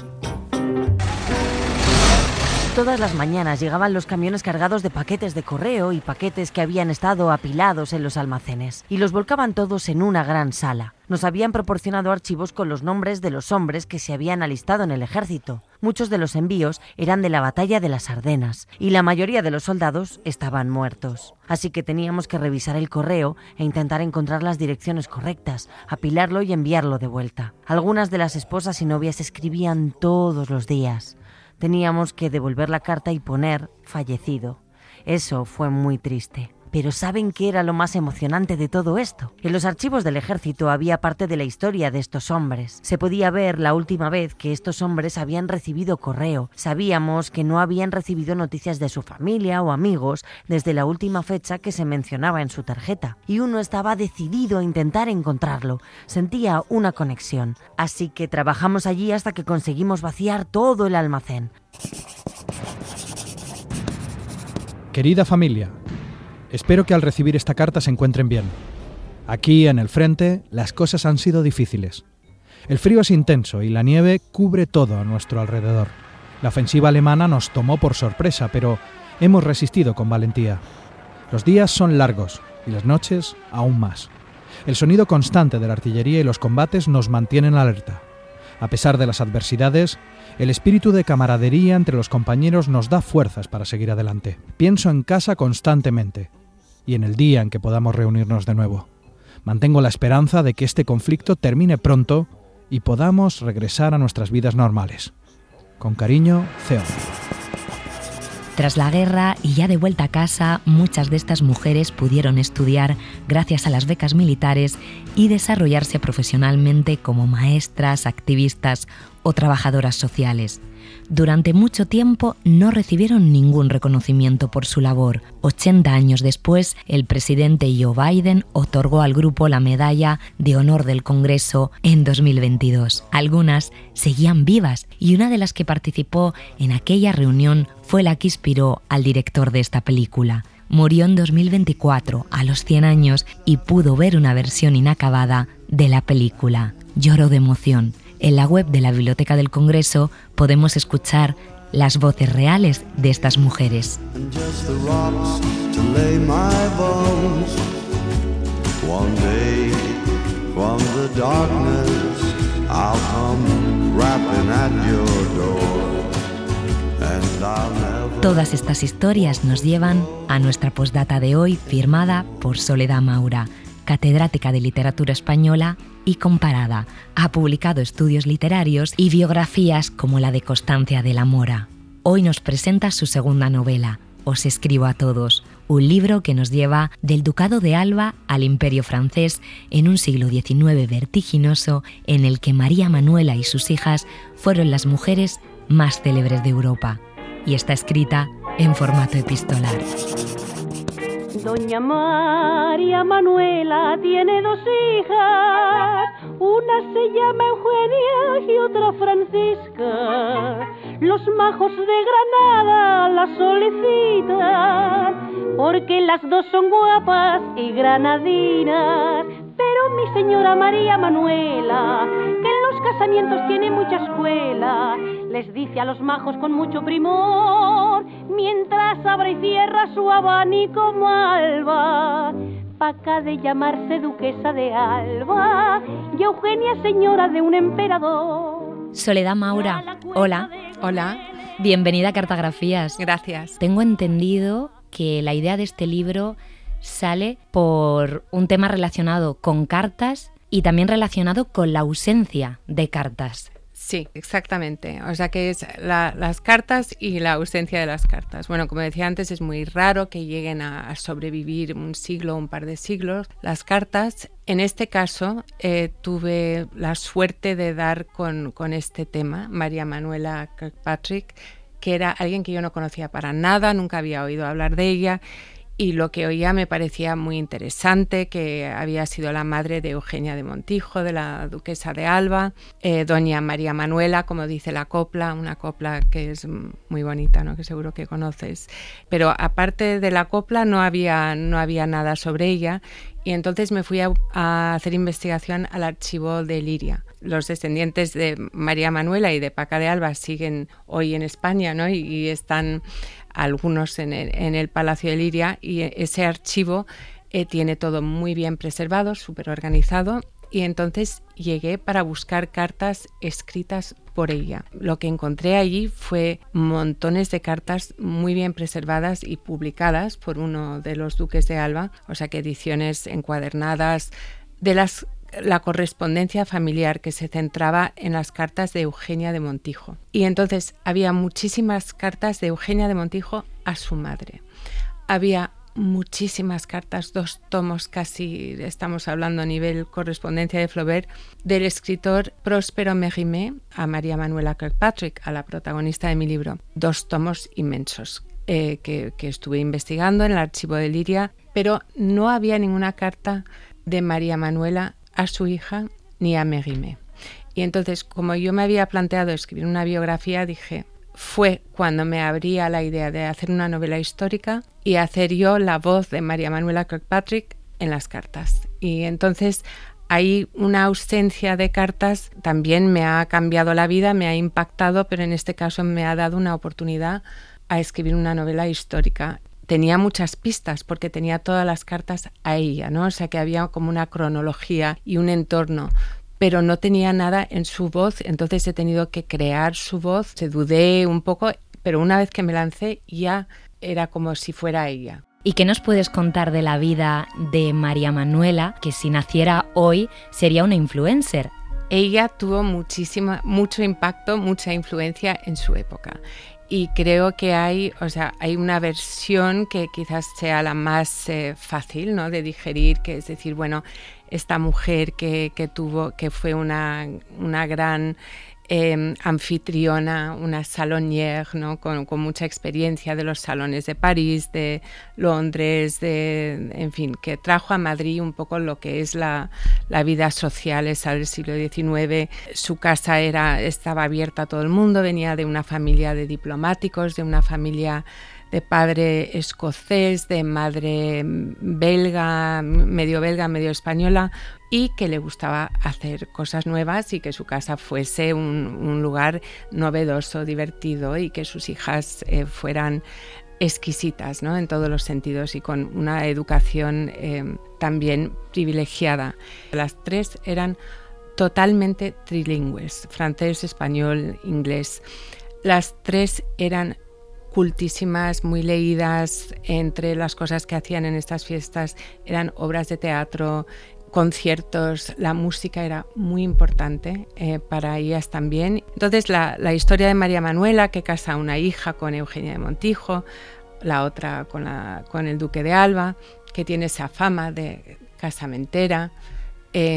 Todas las mañanas llegaban los camiones cargados de paquetes de correo y paquetes que habían estado apilados en los almacenes, y los volcaban todos en una gran sala. Nos habían proporcionado archivos con los nombres de los hombres que se habían alistado en el ejército. Muchos de los envíos eran de la batalla de las Ardenas, y la mayoría de los soldados estaban muertos. Así que teníamos que revisar el correo e intentar encontrar las direcciones correctas, apilarlo y enviarlo de vuelta. Algunas de las esposas y novias escribían todos los días. Teníamos que devolver la carta y poner fallecido. Eso fue muy triste. Pero ¿saben qué era lo más emocionante de todo esto? En los archivos del ejército había parte de la historia de estos hombres. Se podía ver la última vez que estos hombres habían recibido correo. Sabíamos que no habían recibido noticias de su familia o amigos desde la última fecha que se mencionaba en su tarjeta. Y uno estaba decidido a intentar encontrarlo. Sentía una conexión. Así que trabajamos allí hasta que conseguimos vaciar todo el almacén. Querida familia, espero que al recibir esta carta se encuentren bien. Aquí, en el frente, las cosas han sido difíciles. El frío es intenso y la nieve cubre todo a nuestro alrededor. La ofensiva alemana nos tomó por sorpresa, pero hemos resistido con valentía. Los días son largos y las noches aún más. El sonido constante de la artillería y los combates nos mantienen alerta. A pesar de las adversidades, el espíritu de camaradería entre los compañeros nos da fuerzas para seguir adelante. Pienso en casa constantemente y en el día en que podamos reunirnos de nuevo. Mantengo la esperanza de que este conflicto termine pronto y podamos regresar a nuestras vidas normales. Con cariño, Theo. Tras la guerra y ya de vuelta a casa, muchas de estas mujeres pudieron estudiar gracias a las becas militares y desarrollarse profesionalmente como maestras, activistas o trabajadoras sociales. Durante mucho tiempo no recibieron ningún reconocimiento por su labor. ochenta años después, el presidente Joe Biden otorgó al grupo la Medalla de Honor del Congreso en dos mil veintidós. Algunas seguían vivas y una de las que participó en aquella reunión fue la que inspiró al director de esta película. Murió en dos mil veinticuatro, a los cien años, y pudo ver una versión inacabada de la película. Lloró de emoción. En la web de la Biblioteca del Congreso podemos escuchar las voces reales de estas mujeres. Todas estas historias nos llevan a nuestra postdata de hoy, firmada por Soledad Maura, catedrática de literatura española y comparada. Ha publicado estudios literarios y biografías como la de Constancia de la Mora. Hoy nos presenta su segunda novela, Os escribo a todos, un libro que nos lleva del Ducado de Alba al Imperio francés en un siglo diecinueve vertiginoso en el que María Manuela y sus hijas fueron las mujeres más célebres de Europa, y está escrita en formato epistolar. Doña María Manuela tiene dos hijas, una se llama Eugenia y otra Francisca. Los majos de Granada la solicitan, porque las dos son guapas y granadinas. Pero mi señora María Manuela, que en los casamientos tiene mucha escuela, les dice a los majos con mucho primor, mientras abre y cierra su abanico malva, paca de llamarse duquesa de Alba y Eugenia señora de un emperador. Soledad Maura, hola. Hola. Bienvenida a Cartografías. Gracias. Tengo entendido que la idea de este libro sale por un tema relacionado con cartas y también relacionado con la ausencia de cartas. Sí, exactamente. O sea que es la, las cartas y la ausencia de las cartas. Bueno, como decía antes, es muy raro que lleguen a, a sobrevivir un siglo o un par de siglos las cartas. En este caso, eh, tuve la suerte de dar con, con este tema, María Manuela Kirkpatrick, que era alguien que yo no conocía para nada, nunca había oído hablar de ella. y lo que oía me parecía muy interesante, que había sido la madre de Eugenia de Montijo, de la duquesa de Alba, eh, doña María Manuela, como dice la copla, una copla que es muy bonita, ¿no? Que seguro que conoces. Pero aparte de la copla no había, no había nada sobre ella, y entonces me fui a, a hacer investigación al archivo de Liria. Los descendientes de María Manuela y de Paca de Alba siguen hoy en España, ¿no? y, y están algunos en el, en el Palacio de Liria, y ese archivo eh, tiene todo muy bien preservado, súper organizado, y entonces llegué para buscar cartas escritas por ella. Lo que encontré allí fue montones de cartas muy bien preservadas y publicadas por uno de los duques de Alba, o sea que ediciones encuadernadas de las la correspondencia familiar que se centraba en las cartas de Eugenia de Montijo. Y entonces había muchísimas cartas de Eugenia de Montijo a su madre. Había muchísimas cartas, dos tomos casi, estamos hablando a nivel correspondencia de Flaubert, del escritor Próspero Mérimée a María Manuela Kirkpatrick, a la protagonista de mi libro. Dos tomos inmensos eh, que, que estuve investigando en el archivo de Liria, pero no había ninguna carta de María Manuela a su hija ni a Mérimée. Y entonces, como yo me había planteado escribir una biografía, dije, fue cuando me abría la idea de hacer una novela histórica y hacer yo la voz de María Manuela Kirkpatrick en las cartas. Y entonces hay una ausencia de cartas, también me ha cambiado la vida, me ha impactado, pero en este caso me ha dado una oportunidad a escribir una novela histórica. Tenía muchas pistas porque tenía todas las cartas a ella, ¿no? O sea que había como una cronología y un entorno, pero no tenía nada en su voz, entonces he tenido que crear su voz. Se dudé un poco, pero una vez que me lancé ya era como si fuera ella. ¿Y qué nos puedes contar de la vida de María Manuela, que si naciera hoy sería una influencer? Ella tuvo muchísima, mucho impacto, mucha influencia en su época. Y creo que hay, o sea, hay una versión que quizás sea la más eh, fácil, ¿no?, de digerir, que es decir, bueno, esta mujer que, que tuvo, que fue una, una gran eh, anfitriona, una salonière, ¿no?, con, con mucha experiencia de los salones de París, de Londres, de, en fin, que trajo a Madrid un poco lo que es la, la vida social esa del siglo diecinueve. Su casa era, estaba abierta a todo el mundo, venía de una familia de diplomáticos, de una familia de padre escocés, de madre belga, medio belga, medio española, y que le gustaba hacer cosas nuevas y que su casa fuese un, un lugar novedoso, divertido, y que sus hijas eh, fueran exquisitas, ¿no?, en todos los sentidos, y con una educación eh, también privilegiada. Las tres eran totalmente trilingües, francés, español, inglés. Las tres eran cultísimas, muy leídas. Entre las cosas que hacían en estas fiestas eran obras de teatro, conciertos, la música era muy importante eh, para ellas también. Entonces la, la historia de María Manuela, que casa a una hija con Eugenia de Montijo, la otra con, la, con el duque de Alba, que tiene esa fama de casamentera, eh,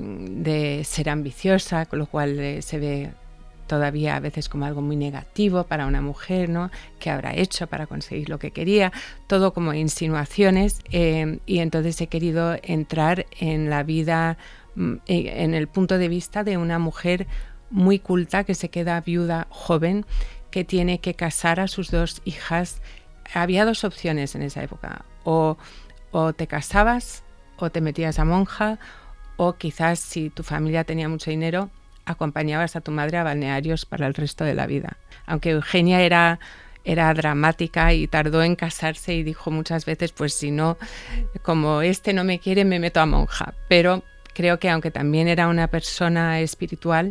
de ser ambiciosa, con lo cual eh, se ve todavía a veces como algo muy negativo para una mujer, ¿no?, que habrá hecho para conseguir lo que quería, todo como insinuaciones, eh, y entonces he querido entrar en la vida, en el punto de vista de una mujer muy culta que se queda viuda joven, que tiene que casar a sus dos hijas. Había dos opciones en esa época, o, o te casabas o te metías a monja, o quizás si tu familia tenía mucho dinero, acompañabas a tu madre a balnearios para el resto de la vida. Aunque Eugenia era, era dramática y tardó en casarse y dijo muchas veces, pues si no, como este no me quiere, me meto a monja. Pero creo que aunque también era una persona espiritual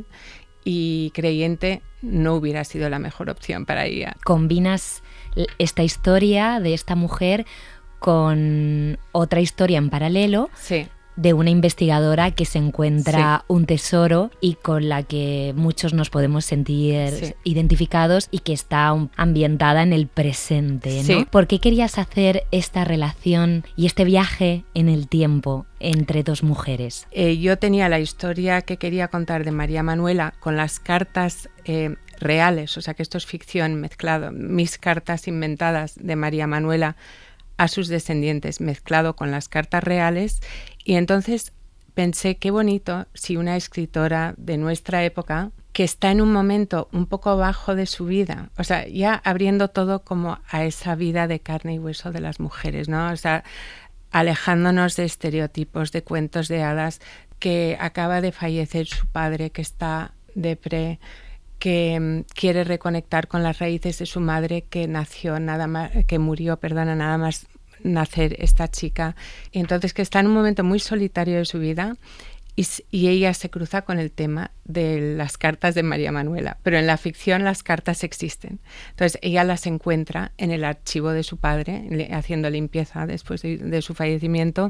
y creyente, no hubiera sido la mejor opción para ella. Combinas esta historia de esta mujer con otra historia en paralelo. Sí. De una investigadora que se encuentra sí. un tesoro y con la que muchos nos podemos sentir sí. identificados, y que está ambientada en el presente, ¿no? Sí. ¿Por qué querías hacer esta relación y este viaje en el tiempo entre dos mujeres? Eh, yo tenía la historia que quería contar de María Manuela con las cartas eh, reales, o sea que esto es ficción mezclado, mis cartas inventadas de María Manuela a sus descendientes, mezclado con las cartas reales, y entonces pensé qué bonito si una escritora de nuestra época, que está en un momento un poco bajo de su vida, o sea, ya abriendo todo como a esa vida de carne y hueso de las mujeres, ¿no? O sea, alejándonos de estereotipos, de cuentos de hadas, que acaba de fallecer su padre, que está depre, que um, quiere reconectar con las raíces de su madre, que nació nada más, que murió, perdona, nada más nacer esta chica, y entonces que está en un momento muy solitario de su vida. Y, y ella se cruza con el tema de las cartas de María Manuela, pero en la ficción las cartas existen. Entonces ella las encuentra en el archivo de su padre, le, haciendo limpieza después de, de su fallecimiento,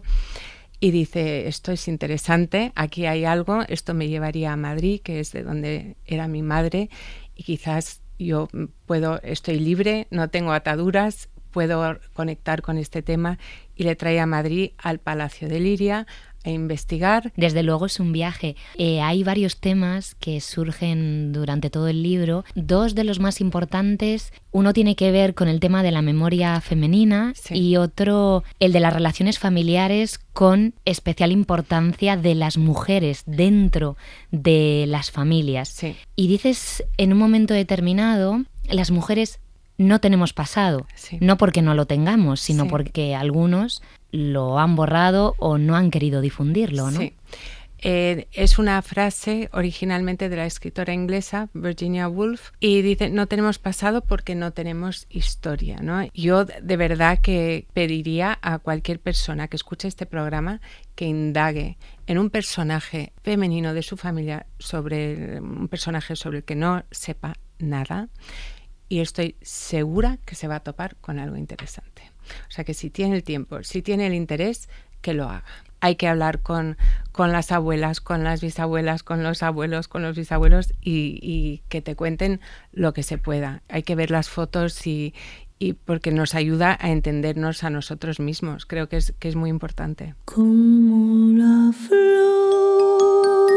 y dice, esto es interesante, aquí hay algo, esto me llevaría a Madrid, que es de donde era mi madre, y quizás yo puedo, estoy libre, no tengo ataduras, puedo conectar con este tema, y le trae a Madrid, al Palacio de Liria, a investigar. Desde luego es un viaje. Eh, hay varios temas que surgen durante todo el libro. Dos de los más importantes, uno tiene que ver con el tema de la memoria femenina, sí, y otro el de las relaciones familiares, con especial importancia de las mujeres dentro de las familias. Sí. Y dices en un momento determinado, las mujeres no tenemos pasado, sí, no porque no lo tengamos, sino sí, porque algunos lo han borrado o no han querido difundirlo, ¿no? Sí. Eh, es una frase originalmente de la escritora inglesa Virginia Woolf, y dice, no tenemos pasado porque no tenemos historia, ¿no? Yo de verdad que pediría a cualquier persona que escuche este programa que indague en un personaje femenino de su familia, sobre un personaje sobre el que no sepa nada, y estoy segura que se va a topar con algo interesante. O sea que si tiene el tiempo, si tiene el interés, que lo haga. Hay que hablar con, con las abuelas, con las bisabuelas, con los abuelos, con los bisabuelos, y, y que te cuenten lo que se pueda. Hay que ver las fotos y, y porque nos ayuda a entendernos a nosotros mismos. Creo que es, que es muy importante. Como la flor,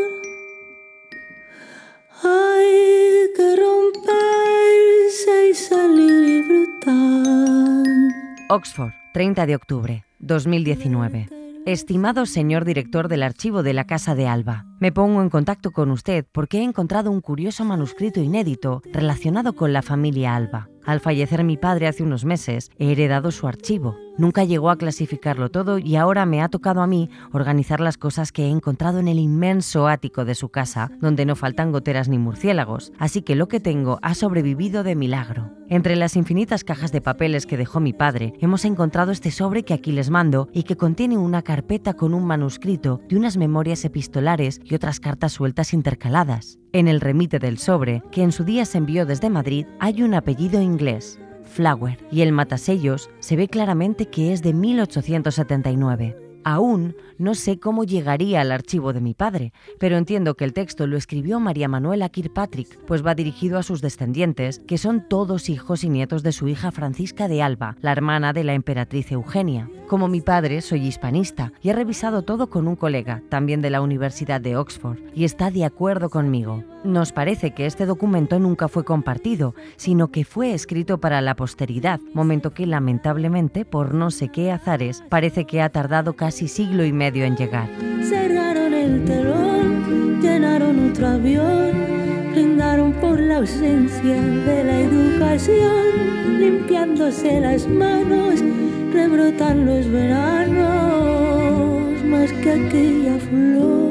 hay que romperse y salir y brotar. Oxford, treinta de octubre, dos mil diecinueve. Estimado señor director del archivo de la Casa de Alba, me pongo en contacto con usted porque he encontrado un curioso manuscrito inédito relacionado con la familia Alba. Al fallecer mi padre hace unos meses, he heredado su archivo. Nunca llegó a clasificarlo todo y ahora me ha tocado a mí organizar las cosas que he encontrado en el inmenso ático de su casa, donde no faltan goteras ni murciélagos, así que lo que tengo ha sobrevivido de milagro. Entre las infinitas cajas de papeles que dejó mi padre, hemos encontrado este sobre que aquí les mando y que contiene una carpeta con un manuscrito de unas memorias epistolares y otras cartas sueltas intercaladas. En el remite del sobre, que en su día se envió desde Madrid, hay un apellido inglés, Flower, y el matasellos se ve claramente que es de mil ochocientos setenta y nueve. Aún no sé cómo llegaría al archivo de mi padre, pero entiendo que el texto lo escribió María Manuela Kirkpatrick, pues va dirigido a sus descendientes, que son todos hijos y nietos de su hija Francisca de Alba, la hermana de la emperatriz Eugenia. Como mi padre, soy hispanista y he revisado todo con un colega, también de la Universidad de Oxford, y está de acuerdo conmigo. Nos parece que este documento nunca fue compartido, sino que fue escrito para la posteridad, momento que lamentablemente, por no sé qué azares, parece que ha tardado casi siglo y medio en llegar. Cerraron el telón, llenaron otro avión, brindaron por la ausencia de la educación, limpiándose las manos, rebrotan los veranos, más que aquella flor.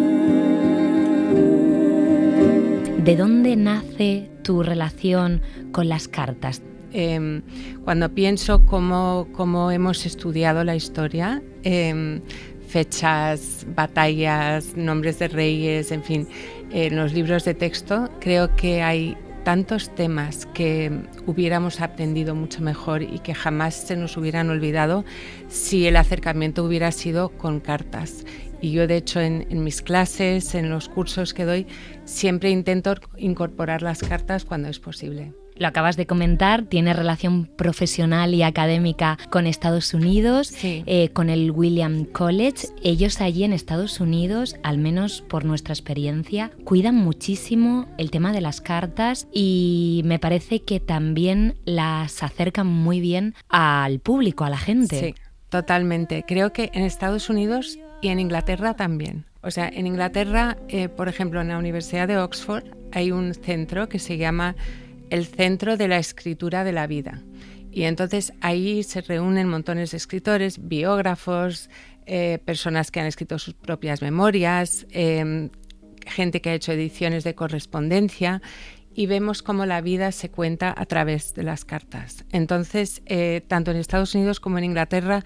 ¿De dónde nace tu relación con las cartas? Eh, cuando pienso cómo, cómo hemos estudiado la historia, eh, fechas, batallas, nombres de reyes, en fin, eh, en los libros de texto, creo que hay tantos temas que hubiéramos aprendido mucho mejor y que jamás se nos hubieran olvidado si el acercamiento hubiera sido con cartas. Y yo, de hecho, en, en mis clases, en los cursos que doy, siempre intento incorporar las cartas cuando es posible. lo acabas de comentar, tiene relación profesional y académica con Estados Unidos, sí. eh, con el William College. Ellos allí en Estados Unidos, al menos por nuestra experiencia, cuidan muchísimo el tema de las cartas y me parece que también las acercan muy bien al público, a la gente. Sí, totalmente. Creo que en Estados Unidos y en Inglaterra también. O sea, en Inglaterra, eh, por ejemplo, en la Universidad de Oxford hay un centro que se llama el Centro de la Escritura de la Vida. Y entonces ahí se reúnen montones de escritores, biógrafos, eh, personas que han escrito sus propias memorias, eh, gente que ha hecho ediciones de correspondencia, y vemos cómo la vida se cuenta a través de las cartas. Entonces, eh, tanto en Estados Unidos como en Inglaterra,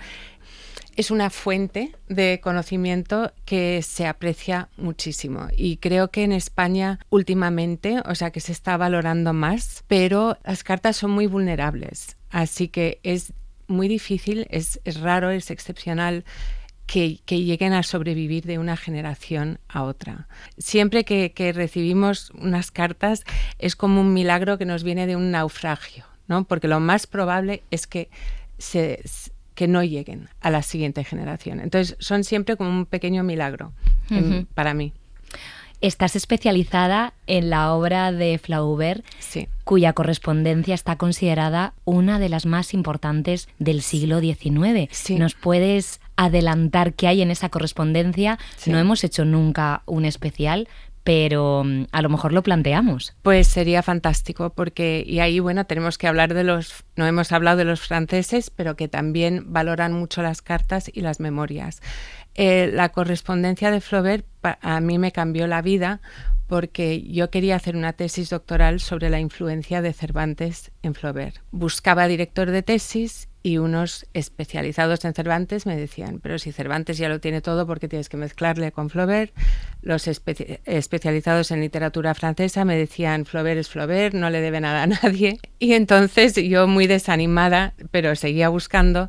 es una fuente de conocimiento que se aprecia muchísimo y creo que en España últimamente, o sea que se está valorando más, pero las cartas son muy vulnerables, así que es muy difícil, es, es raro, es excepcional que, que lleguen a sobrevivir de una generación a otra. Siempre que, que recibimos unas cartas es como un milagro que nos viene de un naufragio, ¿no? Porque lo más probable es que se... que no lleguen a la siguiente generación. Entonces, son siempre como un pequeño milagro uh-huh. en, para mí. Estás especializada en la obra de Flaubert, sí. cuya correspondencia está considerada una de las más importantes del siglo diecinueve. Sí. ¿Nos puedes adelantar qué hay en esa correspondencia? Sí. No hemos hecho nunca un especial, pero a lo mejor lo planteamos. Pues sería fantástico, porque y ahí, bueno, tenemos que hablar de los, no hemos hablado de los franceses, pero que también valoran mucho las cartas y las memorias. Eh, la correspondencia de Flaubert a mí me cambió la vida porque yo quería hacer una tesis doctoral sobre la influencia de Cervantes en Flaubert. Buscaba director de tesis y unos especializados en Cervantes me decían, pero si Cervantes ya lo tiene todo, ¿por qué tienes que mezclarle con Flaubert? Los espe- especializados en literatura francesa me decían, Flaubert es Flaubert, no le debe nada a nadie. Y entonces yo, muy desanimada, pero seguía buscando,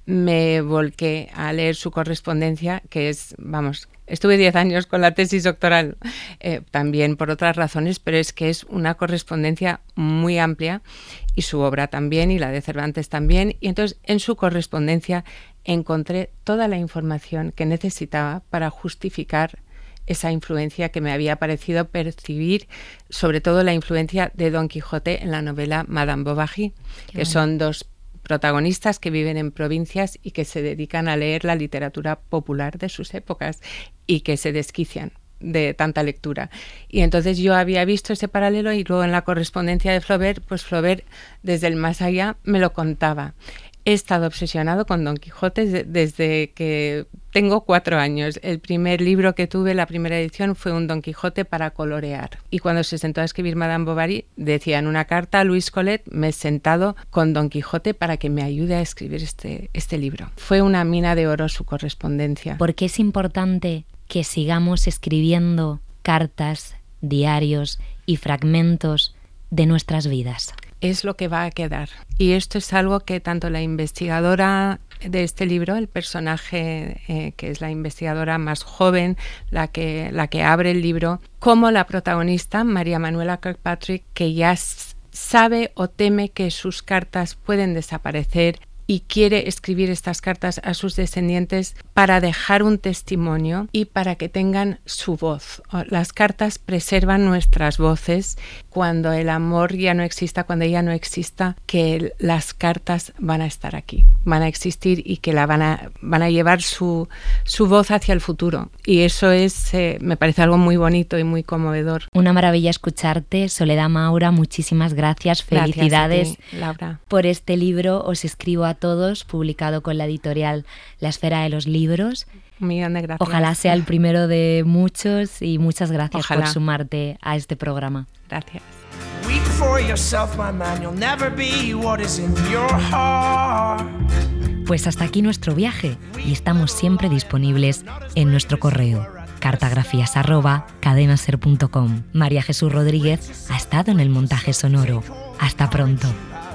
me volqué a leer su correspondencia, que es, vamos, estuve diez años con la tesis doctoral, eh, también por otras razones, pero es que es una correspondencia muy amplia, y su obra también, y la de Cervantes también, y entonces en su correspondencia encontré toda la información que necesitaba para justificar esa influencia que me había parecido percibir, sobre todo la influencia de Don Quijote en la novela Madame Bovary, Qué que bueno. son dos protagonistas que viven en provincias y que se dedican a leer la literatura popular de sus épocas y que se desquician de tanta lectura. Y entonces yo había visto ese paralelo y luego en la correspondencia de Flaubert, pues Flaubert desde el más allá me lo contaba. He estado obsesionado con Don Quijote desde que tengo cuatro años. El primer libro que tuve, la primera edición, fue un Don Quijote para colorear. Y cuando se sentó a escribir Madame Bovary, decía en una carta a Louise Colette, me he sentado con Don Quijote para que me ayude a escribir este, este libro. Fue una mina de oro su correspondencia. ¿Por qué es importante que sigamos escribiendo cartas, diarios y fragmentos de nuestras vidas? Es lo que va a quedar. Y esto es algo que tanto la investigadora de este libro, el personaje eh, que es la investigadora más joven, la que, la que abre el libro, como la protagonista, María Manuela Kirkpatrick, que ya sabe o teme que sus cartas pueden desaparecer y quiere escribir estas cartas a sus descendientes para dejar un testimonio y para que tengan su voz. Las cartas preservan nuestras voces. Cuando el amor ya no exista, cuando ella no exista, que las cartas van a estar aquí, van a existir y que la van a, van a llevar su, su voz hacia el futuro. Y eso es, eh, me parece algo muy bonito y muy conmovedor. Una maravilla escucharte, Soledad Maura, muchísimas gracias, felicidades gracias a ti, Laura. Por este libro. Os escribo a todos, publicado con la editorial La Esfera de los Libros. Un millón de gracias. Ojalá sea el primero de muchos y muchas gracias Ojalá. por sumarte a este programa. Gracias. Weep for yourself, my man. You'll never be what is in your heart. Pues hasta aquí nuestro viaje y estamos siempre disponibles en nuestro correo cartagrafías arroba cadenaser punto com. María Jesús Rodríguez ha estado en el montaje sonoro. Hasta pronto.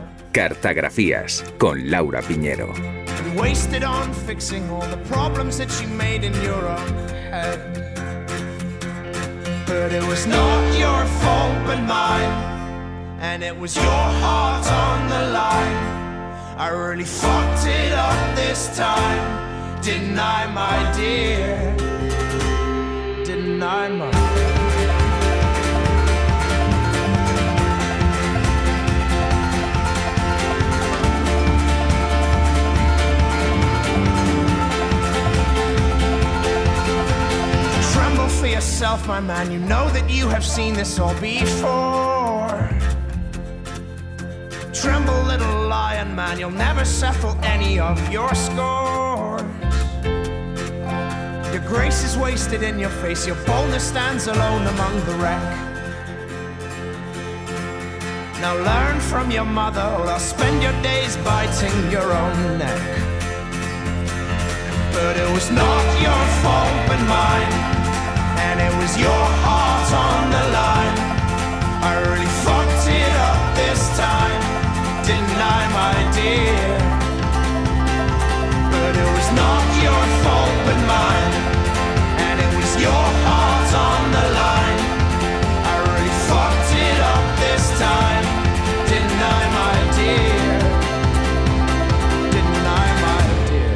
Cartagrafías con Laura Piñero. Wasted on fixing all the problems that you made in your own head. But it was not your fault but mine. and it was your heart on the line. I really fucked it up this time, didn't I, my dear? Didn't I, my dear? Tremble for yourself, my man, you know that you have seen this all before. Tremble, little lion man, you'll never settle any of your scores. Your grace is wasted in your face, your boldness stands alone among the wreck. Now learn from your mother, or else spend your days biting your own neck. But it was not your fault but mine, and it was your heart on the line. I really fucked it up this time, didn't I, my dear? But it was not your fault but mine, and it was your heart on the line. I really fucked it up this time, didn't I, my dear? Didn't I, my dear?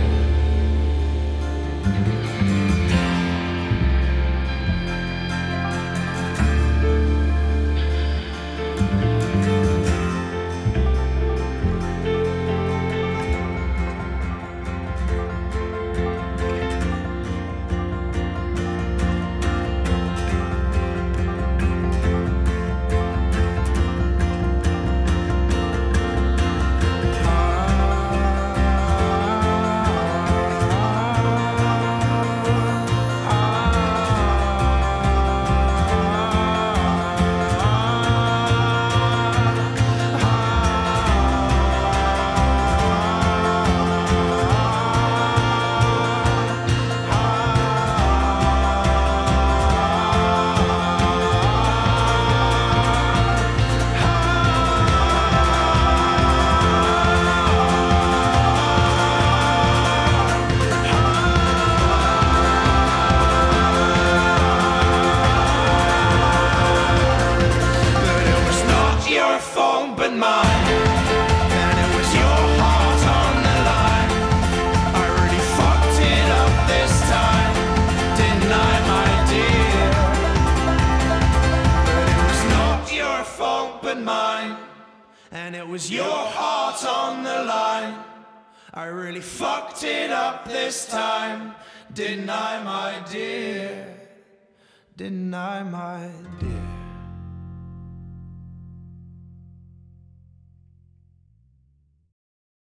And it was your heart on the line. I really fucked it up this time, didn't I, my dear? Didn't I, my dear?